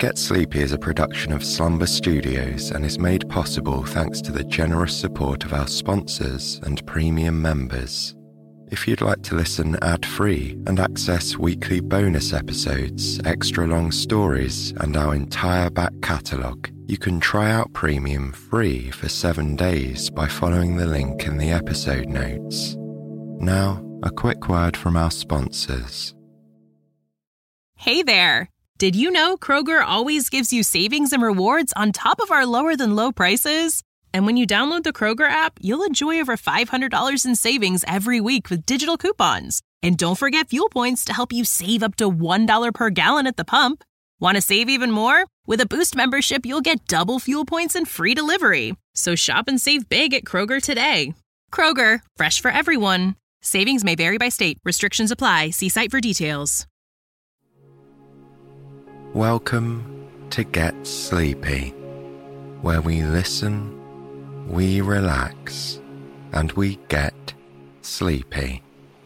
Get Sleepy is a production of Slumber Studios and is made possible thanks to the generous support of our sponsors and premium members. If you'd like to listen ad-free and access weekly bonus episodes, extra long stories, and our entire back catalogue, you can try out Premium free for 7 days by following the link in the episode notes. Now, a quick word from our sponsors. Hey there! Did you know Kroger always gives you savings and rewards on top of our lower-than-low prices? And when you download the Kroger app, you'll enjoy over $500 in savings every week with digital coupons. And don't forget fuel points to help you save up to $1 per gallon at the pump. Want to save even more? With a Boost membership, you'll get double fuel points and free delivery. So shop and save big at Kroger today. Kroger, fresh for everyone. Savings may vary by state. Restrictions apply. See site for details. Welcome to Get Sleepy, where we listen, we relax, and we get sleepy.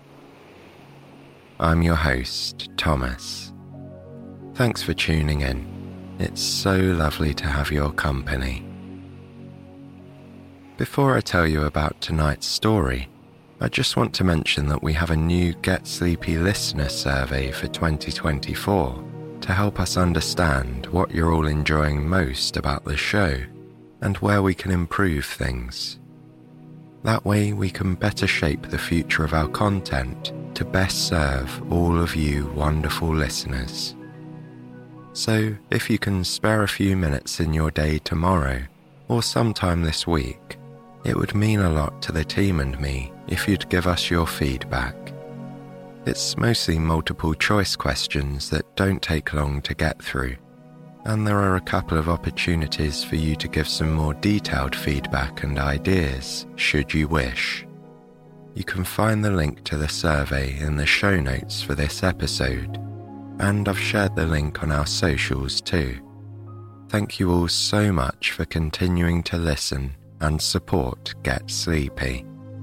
I'm your host, Thomas. Thanks for tuning in. It's so lovely to have your company. Before I tell you about tonight's story, I just want to mention that we have a new Get Sleepy listener survey for 2024 to help us understand what you're all enjoying most about the show and where we can improve things. That way we can better shape the future of our content to best serve all of you wonderful listeners. So if you can spare a few minutes in your day tomorrow or sometime this week, it would mean a lot to the team and me if you'd give us your feedback. It's mostly multiple choice questions that don't take long to get through, and there are a couple of opportunities for you to give some more detailed feedback and ideas, should you wish. You can find the link to the survey in the show notes for this episode, and I've shared the link on our socials too. Thank you all so much for continuing to listen and support Get Sleepy.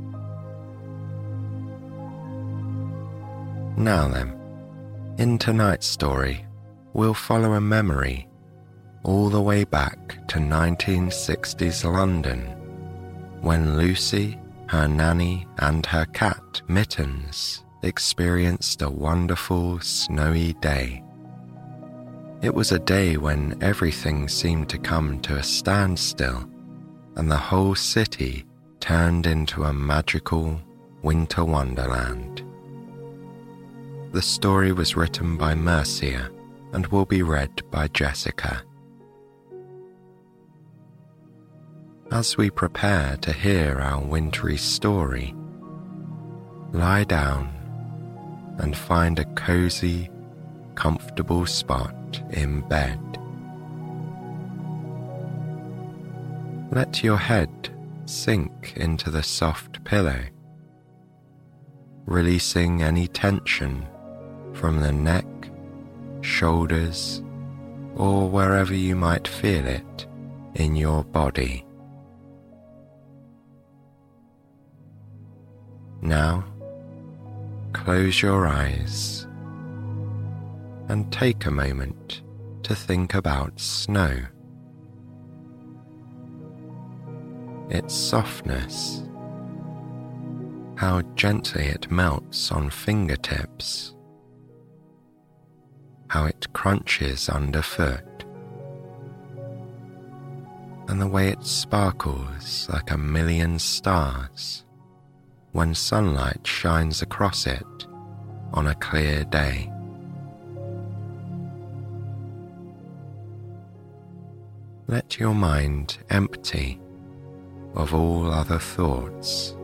Now then, in tonight's story, we'll follow a memory all the way back to 1960s London, when Lucy, her nanny, and her cat, Mittens, experienced a wonderful snowy day. It was a day when everything seemed to come to a standstill, and the whole city turned into a magical winter wonderland. The story was written by Mercia and will be read by Jessica. As we prepare to hear our wintry story, lie down and find a cozy, comfortable spot in bed. Let your head sink into the soft pillow, releasing any tension from the neck, shoulders, or wherever you might feel it in your body. Now, close your eyes and take a moment to think about snow. Its softness, how gently it melts on fingertips, how it crunches underfoot, and the way it sparkles like a million stars when sunlight shines across it on a clear day. Let your mind empty of all other thoughts.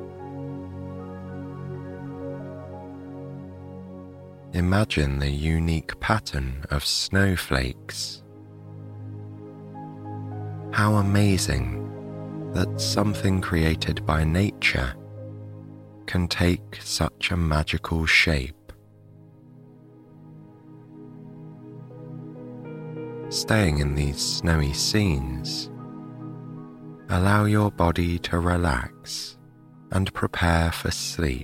Imagine the unique pattern of snowflakes. How amazing that something created by nature can take such a magical shape. Staying in these snowy scenes, allow your body to relax and prepare for sleep,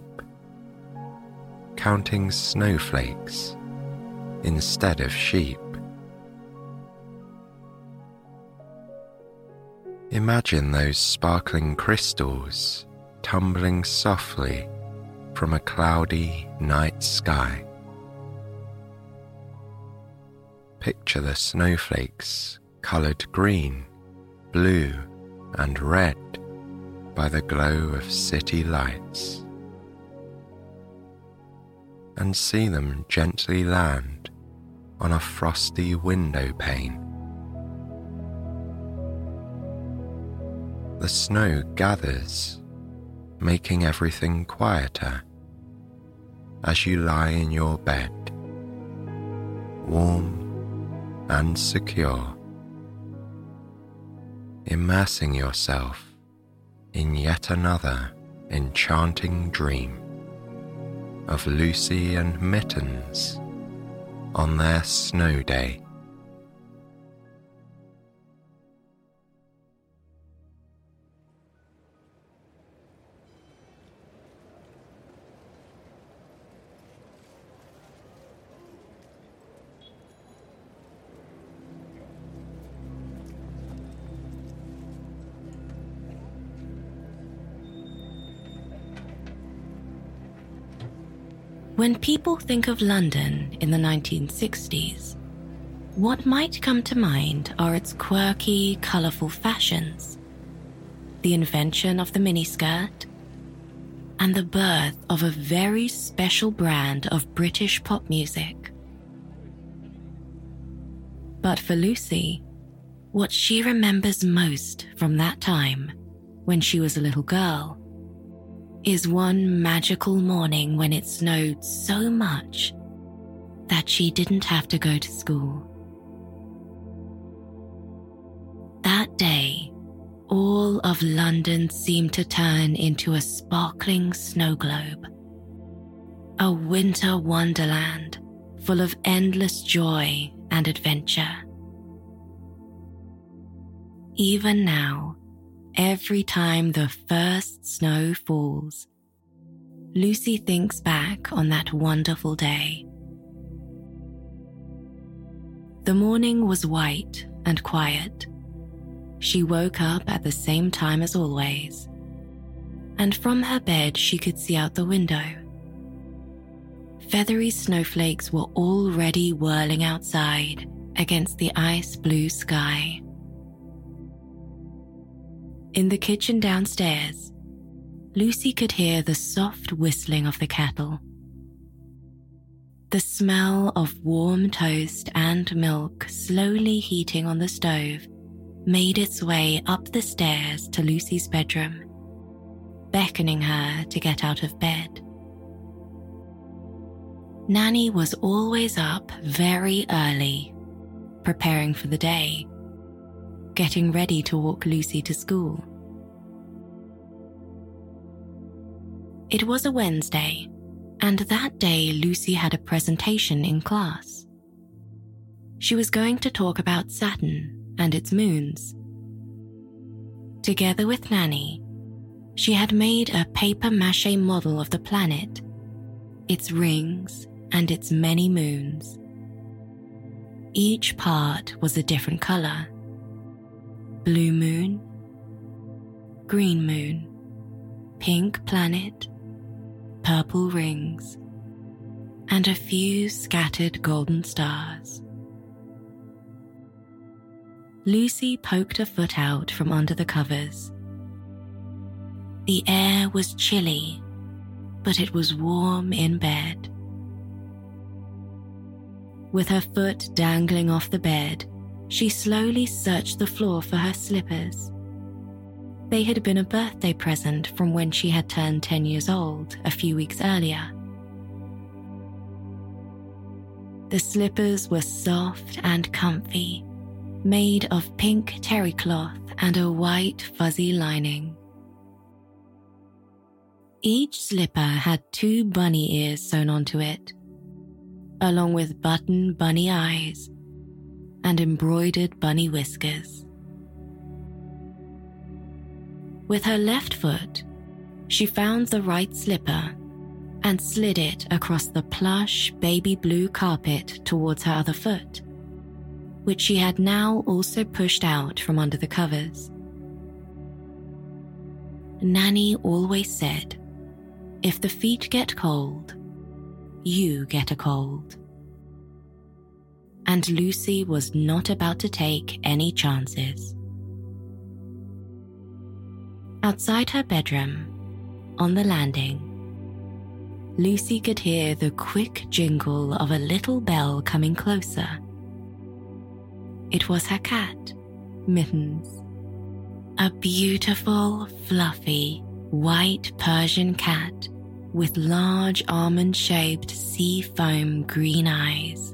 counting snowflakes instead of sheep. Imagine those sparkling crystals tumbling softly from a cloudy night sky. Picture the snowflakes coloured green, blue, and red by the glow of city lights, and see them gently land on a frosty window pane. The snow gathers, making everything quieter as you lie in your bed, warm and secure, immersing yourself in yet another enchanting dream of Lucy and Mittens on their snow day. When people think of London in the 1960s, what might come to mind are its quirky, colourful fashions, the invention of the miniskirt, and the birth of a very special brand of British pop music. But for Lucy, what she remembers most from that time, when she was a little girl, is one magical morning when it snowed so much that she didn't have to go to school. That day, all of London seemed to turn into a sparkling snow globe, a winter wonderland full of endless joy and adventure. Even now, every time the first snow falls, Lucy thinks back on that wonderful day. The morning was white and quiet. She woke up at the same time as always, and from her bed she could see out the window. Feathery snowflakes were already whirling outside against the ice-blue sky. In the kitchen downstairs, Lucy could hear the soft whistling of the kettle. The smell of warm toast and milk slowly heating on the stove made its way up the stairs to Lucy's bedroom, beckoning her to get out of bed. Nanny was always up very early, preparing for the day, getting ready to walk Lucy to school. It was a Wednesday, and that day Lucy had a presentation in class. She was going to talk about Saturn and its moons. Together with Nanny, she had made a paper-mache model of the planet, its rings, and its many moons. Each part was a different color: blue moon, green moon, pink planet, purple rings, and a few scattered golden stars. Lucy poked a foot out from under the covers. The air was chilly, but it was warm in bed. With her foot dangling off the bed, she slowly searched the floor for her slippers. They had been a birthday present from when she had turned 10 years old a few weeks earlier. The slippers were soft and comfy, made of pink terry cloth and a white fuzzy lining. Each slipper had 2 bunny ears sewn onto it, along with button bunny eyes and embroidered bunny whiskers. With her left foot, she found the right slipper and slid it across the plush baby blue carpet towards her other foot, which she had now also pushed out from under the covers. Nanny always said, if the feet get cold, you get a cold. And Lucy was not about to take any chances. Outside her bedroom, on the landing, Lucy could hear the quick jingle of a little bell coming closer. It was her cat, Mittens. A beautiful, fluffy, white Persian cat with large almond-shaped sea foam green eyes.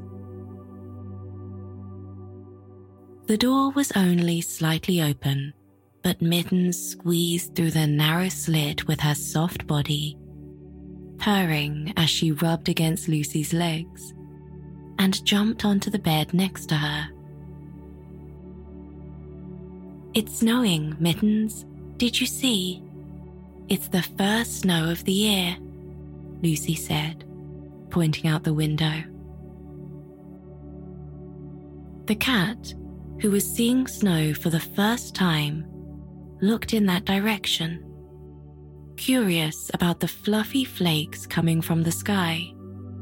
The door was only slightly open, but Mittens squeezed through the narrow slit with her soft body, purring as she rubbed against Lucy's legs, and jumped onto the bed next to her. It's snowing, Mittens. Did you see? It's the first snow of the year, Lucy said, pointing out the window. The cat, who was seeing snow for the first time, looked in that direction, curious about the fluffy flakes coming from the sky.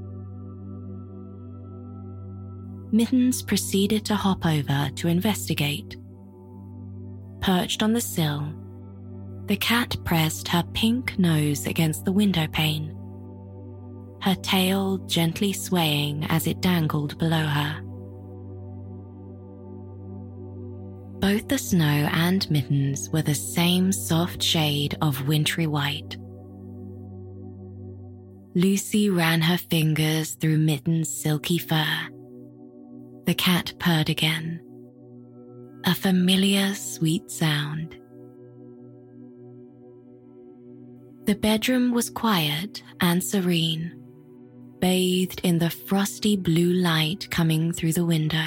Mittens proceeded to hop over to investigate. Perched on the sill, the cat pressed her pink nose against the window pane, her tail gently swaying as it dangled below her. Both the snow and Mittens were the same soft shade of wintry white. Lucy ran her fingers through Mittens' silky fur. The cat purred again, a familiar sweet sound. The bedroom was quiet and serene, bathed in the frosty blue light coming through the window.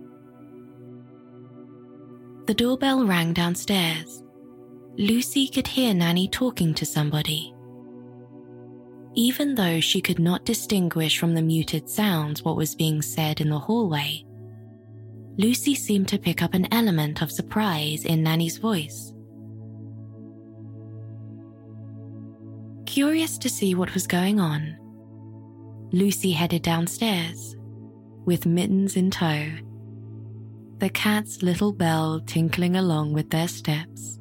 The doorbell rang downstairs. Lucy could hear Nanny talking to somebody. Even though she could not distinguish from the muted sounds what was being said in the hallway, Lucy seemed to pick up an element of surprise in Nanny's voice. Curious to see what was going on, Lucy headed downstairs, with Mittens in tow, the cat's little bell tinkling along with their steps.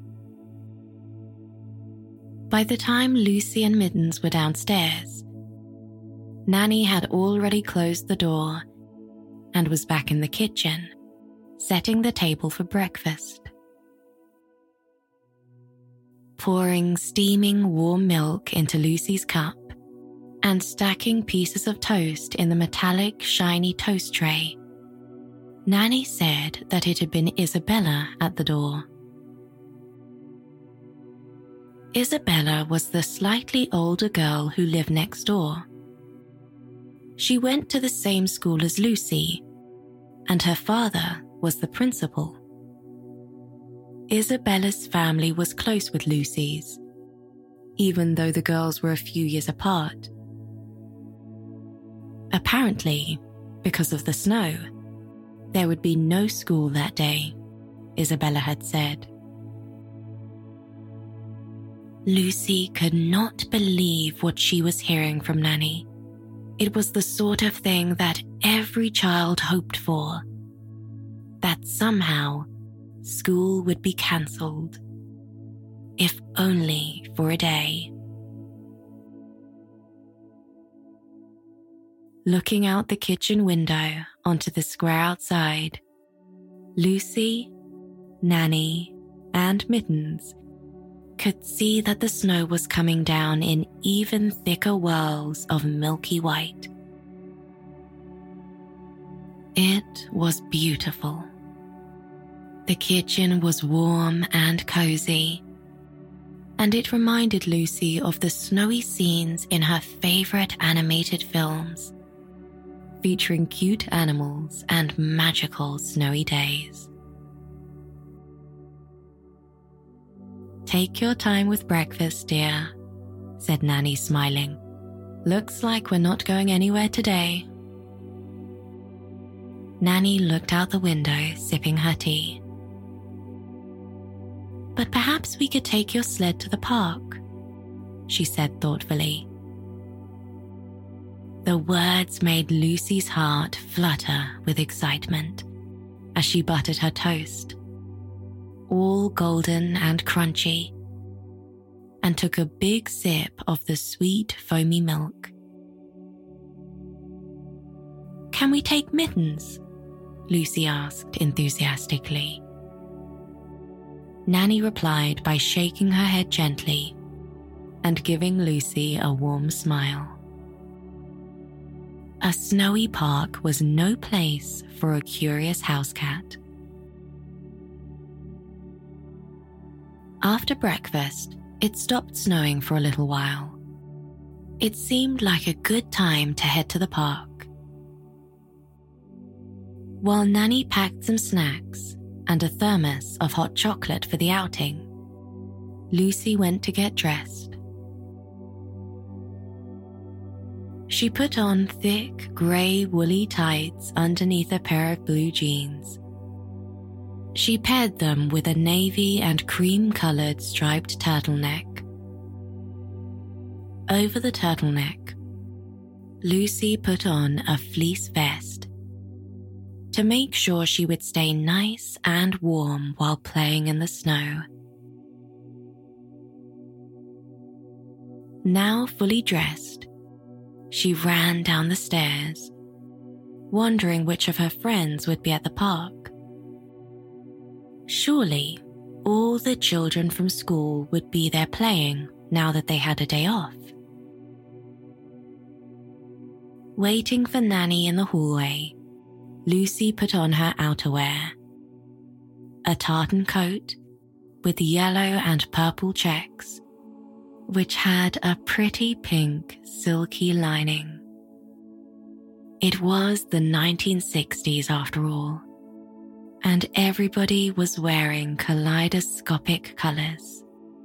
By the time Lucy and Mittens were downstairs, Nanny had already closed the door and was back in the kitchen, setting the table for breakfast. Pouring steaming warm milk into Lucy's cup and stacking pieces of toast in the metallic, shiny toast tray, Nanny said that it had been Isabella at the door. Isabella was the slightly older girl who lived next door. She went to the same school as Lucy, and her father was the principal. Isabella's family was close with Lucy's, even though the girls were a few years apart. Apparently, because of the snow, there would be no school that day, Isabella had said. Lucy could not believe what she was hearing from Nanny. It was the sort of thing that every child hoped for, that somehow school would be cancelled, if only for a day. Looking out the kitchen window onto the square outside, Lucy, Nanny, and Mittens could see that the snow was coming down in even thicker whirls of milky white. It was beautiful. The kitchen was warm and cozy, and it reminded Lucy of the snowy scenes in her favorite animated films, featuring cute animals and magical snowy days. "Take your time with breakfast, dear," said Nanny, smiling. "Looks like we're not going anywhere today." Nanny looked out the window, sipping her tea. But perhaps we could take your sled to the park, she said thoughtfully. The words made Lucy's heart flutter with excitement as she buttered her toast, all golden and crunchy, and took a big sip of the sweet, foamy milk. Can we take Mittens? Lucy asked enthusiastically. Nanny replied by shaking her head gently and giving Lucy a warm smile. A snowy park was no place for a curious house cat. After breakfast, it stopped snowing for a little while. It seemed like a good time to head to the park. While Nanny packed some snacks and a thermos of hot chocolate for the outing, Lucy went to get dressed. She put on thick, grey woolly tights underneath a pair of blue jeans. She paired them with a navy and cream-coloured striped turtleneck. Over the turtleneck, Lucy put on a fleece vest to make sure she would stay nice and warm while playing in the snow. Now fully dressed, she ran down the stairs, wondering which of her friends would be at the park. Surely, all the children from school would be there playing now that they had a day off. Waiting for Nanny in the hallway, Lucy put on her outerwear. A tartan coat with yellow and purple checks, which had a pretty pink silky lining. It was the 1960s after all, and everybody was wearing kaleidoscopic colours.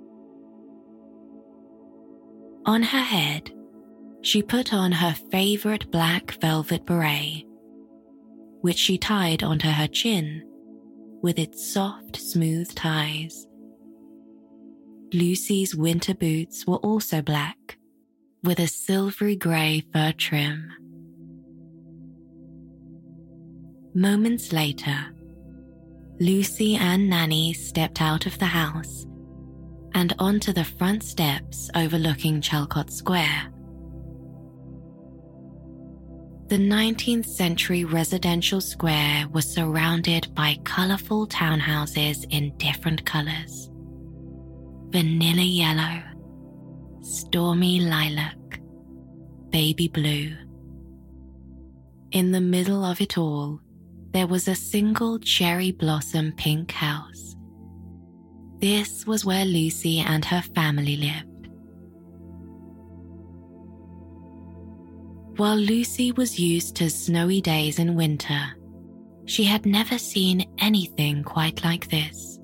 On her head, she put on her favourite black velvet beret, which she tied onto her chin with its soft, smooth ties. Lucy's winter boots were also black, with a silvery grey fur trim. Moments later, Lucy and Nanny stepped out of the house and onto the front steps overlooking Chalcot Square. The 19th century residential square was surrounded by colourful townhouses in different colours. Vanilla yellow, stormy lilac, baby blue. In the middle of it all, there was a single cherry blossom pink house. This was where Lucy and her family lived. While Lucy was used to snowy days in winter, she had never seen anything quite like this.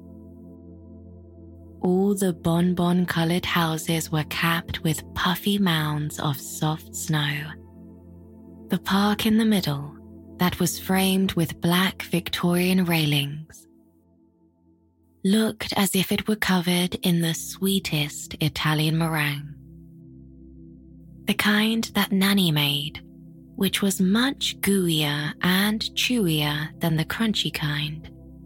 All the bonbon-coloured houses were capped with puffy mounds of soft snow. The park in the middle, that was framed with black Victorian railings, looked as if it were covered in the sweetest Italian meringue. The kind that Nanny made, which was much gooier and chewier than the crunchy kind.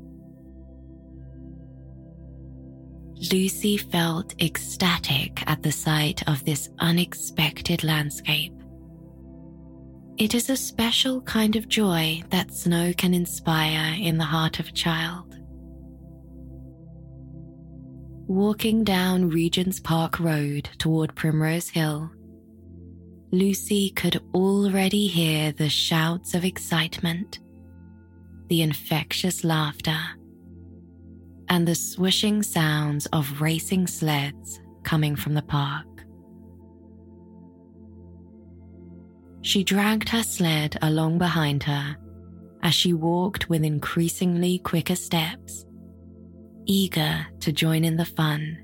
Lucy felt ecstatic at the sight of this unexpected landscape. It is a special kind of joy that snow can inspire in the heart of a child. Walking down Regent's Park Road toward Primrose Hill, Lucy could already hear the shouts of excitement, the infectious laughter, and the swishing sounds of racing sleds coming from the park. She dragged her sled along behind her as she walked with increasingly quicker steps, eager to join in the fun.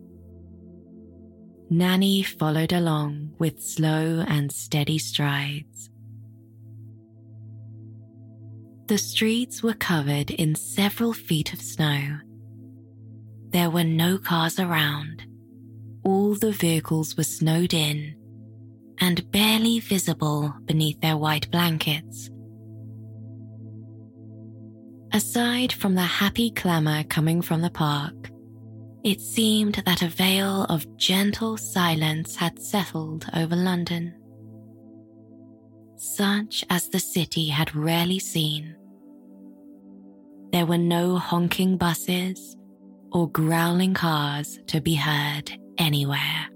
Nanny followed along with slow and steady strides. The streets were covered in several feet of snow. There were no cars around. All the vehicles were snowed in and barely visible beneath their white blankets. Aside from the happy clamour coming from the park, it seemed that a veil of gentle silence had settled over London, such as the city had rarely seen. There were no honking buses or growling cars to be heard anywhere.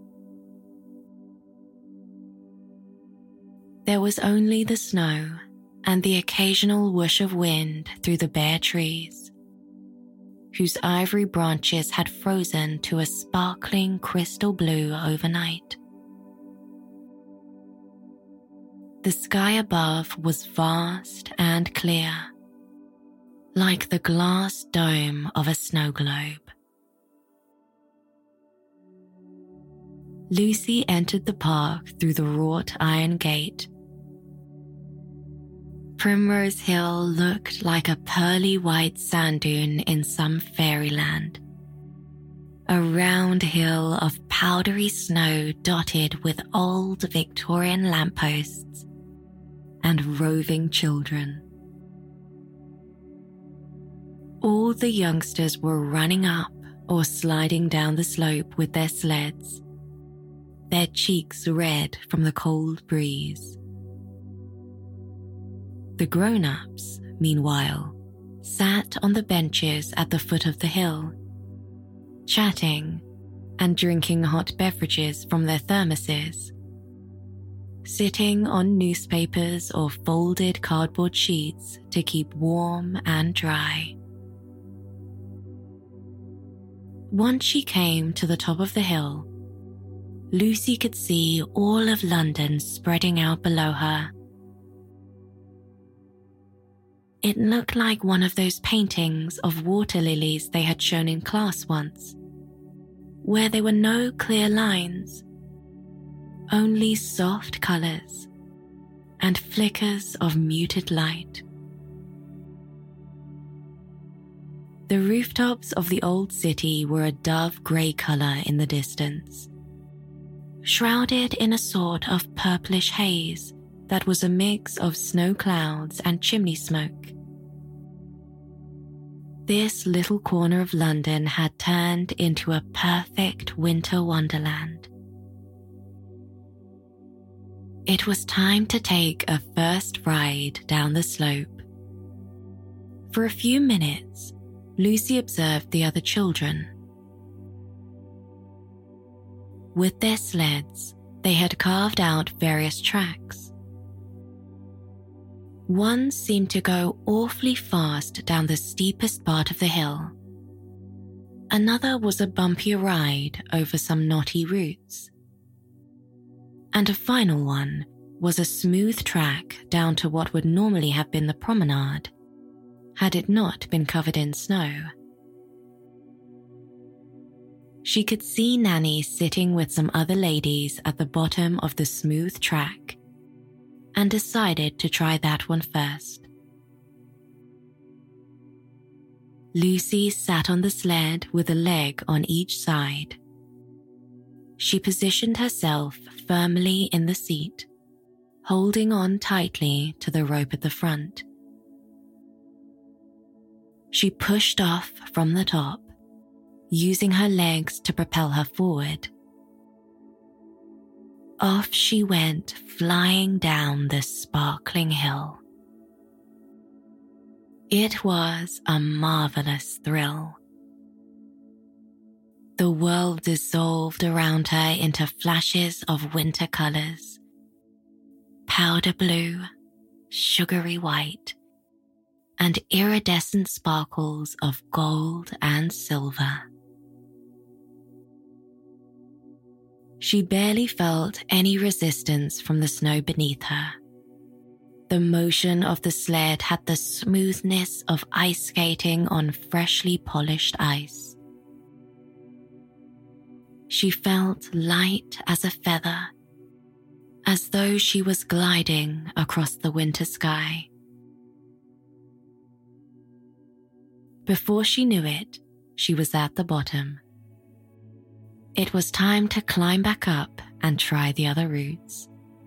There was only the snow and the occasional whoosh of wind through the bare trees, whose ivory branches had frozen to a sparkling crystal blue overnight. The sky above was vast and clear, like the glass dome of a snow globe. Lucy entered the park through the wrought iron gate. Primrose Hill looked like a pearly white sand dune in some fairyland. A round hill of powdery snow dotted with old Victorian lampposts and roving children. All the youngsters were running up or sliding down the slope with their sleds, their cheeks red from the cold breeze. The grown-ups, meanwhile, sat on the benches at the foot of the hill, chatting and drinking hot beverages from their thermoses, sitting on newspapers or folded cardboard sheets to keep warm and dry. Once she came to the top of the hill, Lucy could see all of London spreading out below her. It looked like one of those paintings of water lilies they had shown in class once, where there were no clear lines, only soft colours and flickers of muted light. The rooftops of the old city were a dove grey colour in the distance, shrouded in a sort of purplish haze that was a mix of snow clouds and chimney smoke. This little corner of London had turned into a perfect winter wonderland. It was time to take a first ride down the slope. For a few minutes, Lucy observed the other children. With their sleds, they had carved out various tracks. One seemed to go awfully fast down the steepest part of the hill. Another was a bumpier ride over some knotty roots. And a final one was a smooth track down to what would normally have been the promenade, had it not been covered in snow. She could see Nanny sitting with some other ladies at the bottom of the smooth track, and decided to try that one first. Lucy sat on the sled with a leg on each side. She positioned herself firmly in the seat, holding on tightly to the rope at the front. She pushed off from the top, using her legs to propel her forward. Off she went, flying down the sparkling hill. It was a marvelous thrill. The world dissolved around her into flashes of winter colours: powder blue, sugary white, and iridescent sparkles of gold and silver. She barely felt any resistance from the snow beneath her. The motion of the sled had the smoothness of ice skating on freshly polished ice. She felt light as a feather, as though she was gliding across the winter sky. Before she knew it, she was at the bottom. It was time to climb back up and try the other routes.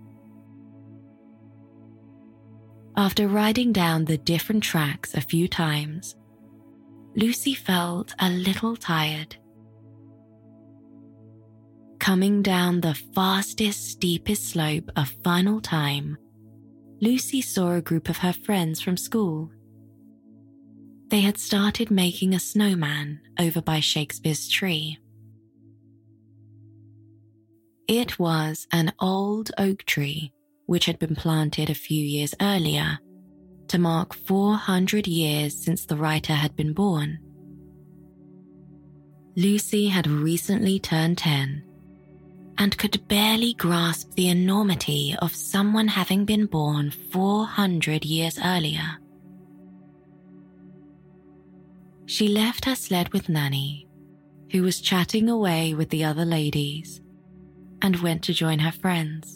After riding down the different tracks a few times, Lucy felt a little tired. Coming down the fastest, steepest slope a final time, Lucy saw a group of her friends from school. They had started making a snowman over by Shakespeare's tree. It was an old oak tree which had been planted a few years earlier to mark 400 years since the writer had been born. Lucy had recently turned 10 and could barely grasp the enormity of someone having been born 400 years earlier. She left her sled with Nanny, who was chatting away with the other ladies, and went to join her friends.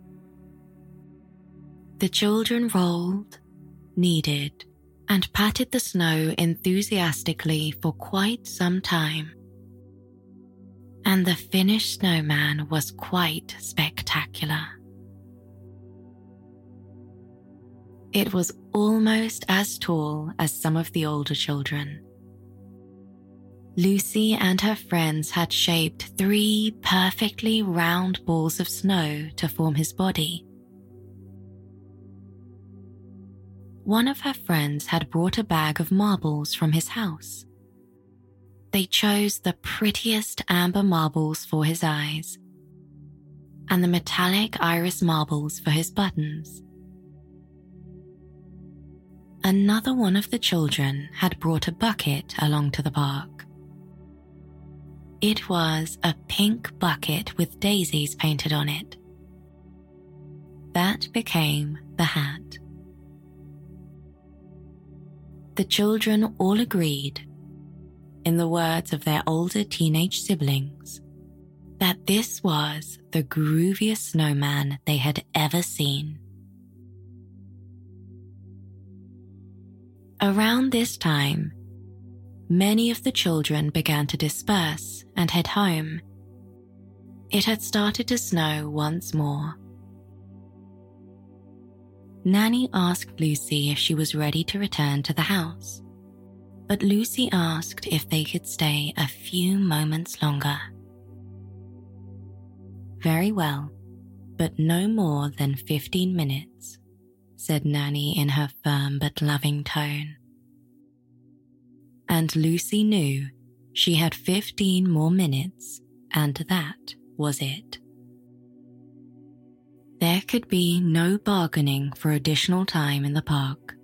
The children rolled, kneaded, and patted the snow enthusiastically for quite some time. And the finished snowman was quite spectacular. It was almost as tall as some of the older children. Lucy and her friends had shaped 3 perfectly round balls of snow to form his body. One of her friends had brought a bag of marbles from his house. They chose the prettiest amber marbles for his eyes and the metallic iris marbles for his buttons. Another one of the children had brought a bucket along to the park. It was a pink bucket with daisies painted on it. That became the hat. The children all agreed, in the words of their older teenage siblings, that this was the grooviest snowman they had ever seen. Around this time, many of the children began to disperse and head home. It had started to snow once more. Nanny asked Lucy if she was ready to return to the house, but Lucy asked if they could stay a few moments longer. "Very well, but no more than 15 minutes, said Nanny in her firm but loving tone. And Lucy knew she had 15 more minutes, and that was it. There could be no bargaining for additional time in the park.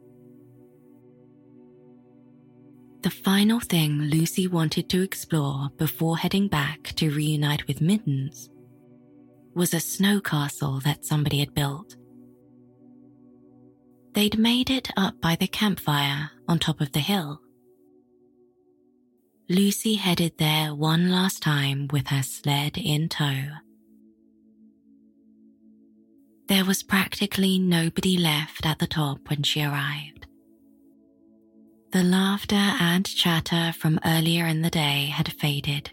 The final thing Lucy wanted to explore before heading back to reunite with Mittens was a snow castle that somebody had built. They'd made it up by the campfire on top of the hill. Lucy headed there one last time with her sled in tow. There was practically nobody left at the top when she arrived. The laughter and chatter from earlier in the day had faded.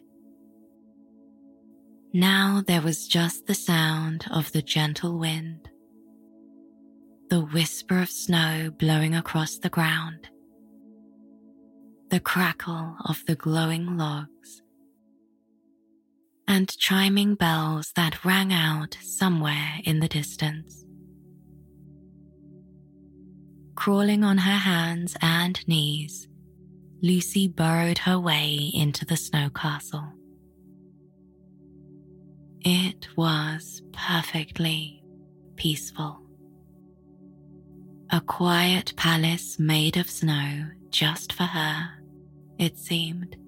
Now there was just the sound of the gentle wind, the whisper of snow blowing across the ground, the crackle of the glowing logs, and chiming bells that rang out somewhere in the distance. Crawling on her hands and knees, Lucy burrowed her way into the snow castle. It was perfectly peaceful. A quiet palace made of snow just for her, it seemed.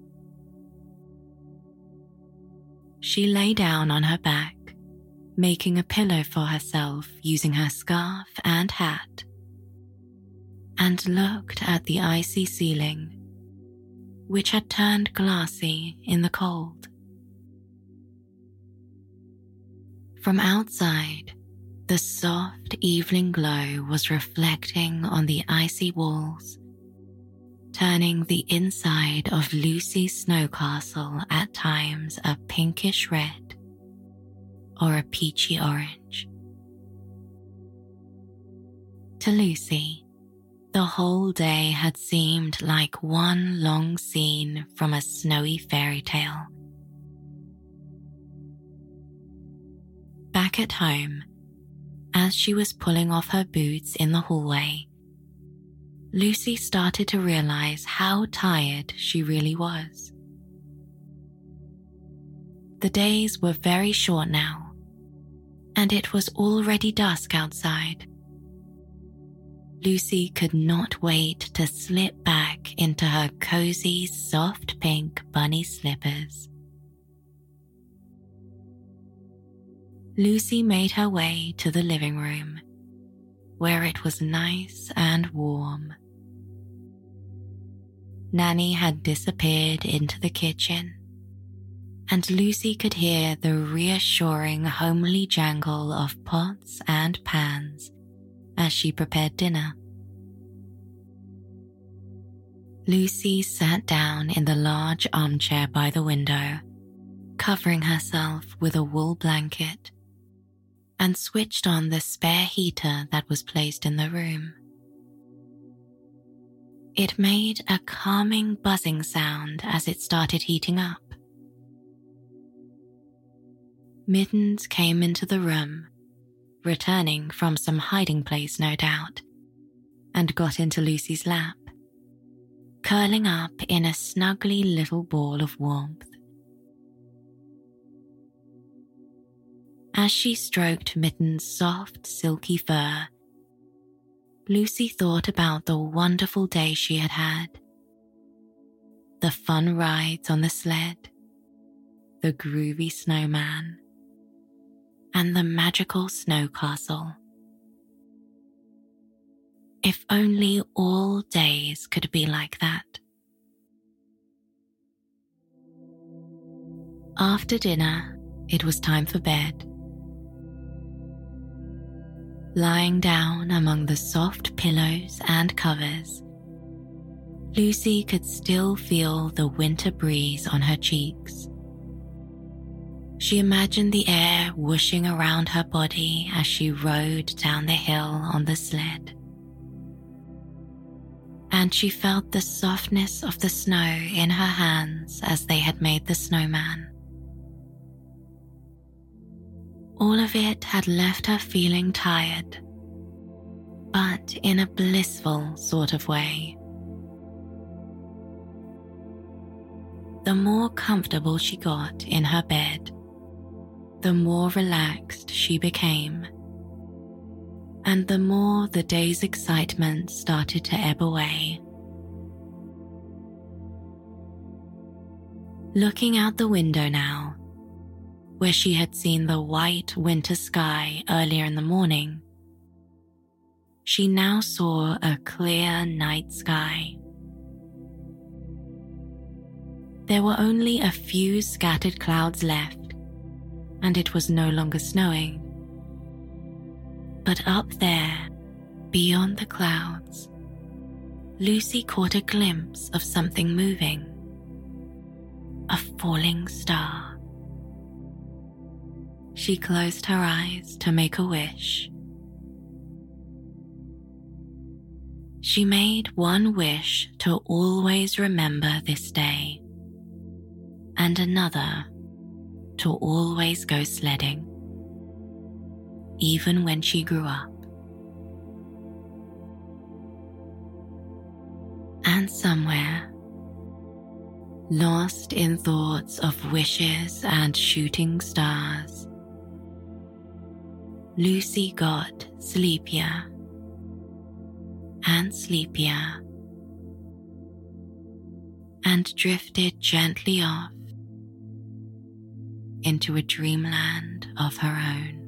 She lay down on her back, making a pillow for herself using her scarf and hat, and looked at the icy ceiling, which had turned glassy in the cold. From outside, the soft evening glow was reflecting on the icy walls, turning the inside of Lucy's snow castle at times a pinkish red or a peachy orange. To Lucy, the whole day had seemed like one long scene from a snowy fairy tale. Back at home, as she was pulling off her boots in the hallway, Lucy started to realize how tired she really was. The days were very short now, and it was already dusk outside. Lucy could not wait to slip back into her cozy, soft pink bunny slippers. Lucy made her way to the living room, where it was nice and warm. Nanny had disappeared into the kitchen, and Lucy could hear the reassuring homely jangle of pots and pans as she prepared dinner. Lucy sat down in the large armchair by the window, covering herself with a wool blanket, and switched on the spare heater that was placed in the room. It made a calming buzzing sound as it started heating up. Mittens came into the room, returning from some hiding place no doubt, and got into Lucy's lap, curling up in a snuggly little ball of warmth. As she stroked Mitten's soft, silky fur, Lucy thought about the wonderful day she had had. The fun rides on the sled, the groovy snowman, and the magical snow castle. If only all days could be like that. After dinner, it was time for bed. Lying down among the soft pillows and covers, Lucy could still feel the winter breeze on her cheeks. She imagined the air whooshing around her body as she rode down the hill on the sled. And she felt the softness of the snow in her hands as they had made the snowman. All of it had left her feeling tired, but in a blissful sort of way. The more comfortable she got in her bed, the more relaxed she became, and the more the day's excitement started to ebb away. Looking out the window now, where she had seen the white winter sky earlier in the morning, she now saw a clear night sky. There were only a few scattered clouds left, and it was no longer snowing. But up there, beyond the clouds, Lucy caught a glimpse of something moving. A falling star. She closed her eyes to make a wish. She made one wish to always remember this day, and another to always go sledding, even when she grew up. And somewhere, lost in thoughts of wishes and shooting stars, Lucy got sleepier and sleepier and drifted gently off into a dreamland of her own.